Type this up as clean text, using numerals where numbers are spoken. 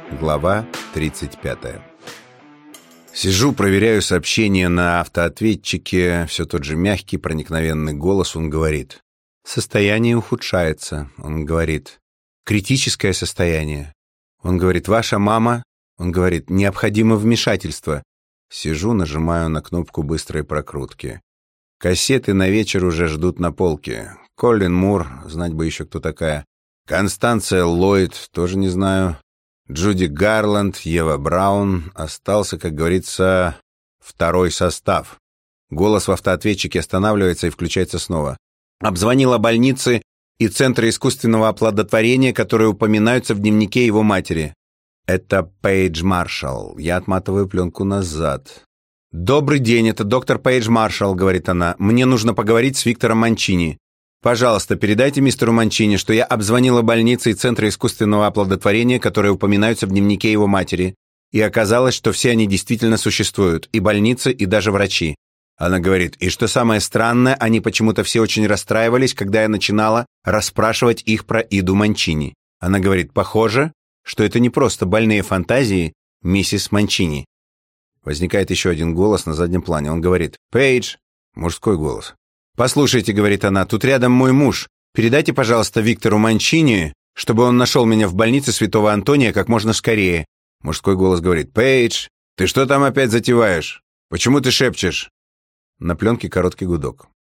Глава 35. Сижу, проверяю сообщения на автоответчике. Все тот же мягкий, проникновенный голос. Он говорит: «Состояние ухудшается». Он говорит: «Критическое состояние». Он говорит: «Ваша мама». Он говорит: «Необходимо вмешательство». Сижу, нажимаю на кнопку быстрой прокрутки. Кассеты на вечер уже ждут на полке. Колин Мур, знать бы еще кто такая. Констанция Ллойд, тоже не знаю. Джуди Гарланд, Ева Браун. Остался, как говорится, второй состав. Голос в автоответчике останавливается и включается снова. Обзвонила больницы и центры искусственного оплодотворения, которые упоминаются в дневнике его матери. Это Пейдж Маршалл. Я отматываю пленку назад. «Добрый день, это доктор Пейдж Маршалл», — говорит она. «Мне нужно поговорить с Виктором Манчини. Пожалуйста, передайте мистеру Манчини, что я обзвонила больницы и центры искусственного оплодотворения, которые упоминаются в дневнике его матери. И оказалось, что все они действительно существуют, и больницы, и даже врачи». Она говорит: «И что самое странное, они почему-то все очень расстраивались, когда я начинала расспрашивать их про Иду Манчини». Она говорит: «Похоже, что это не просто больные фантазии, миссис Манчини». Возникает еще один голос на заднем плане. Он говорит: «Пейдж». Мужской голос. «Послушайте», — говорит она, — «тут рядом мой муж. Передайте, пожалуйста, Виктору Манчини, чтобы он нашел меня в больнице Святого Антония как можно скорее». Мужской голос говорит: «Пейдж, ты что там опять затеваешь? Почему ты шепчешь?» На пленке короткий гудок.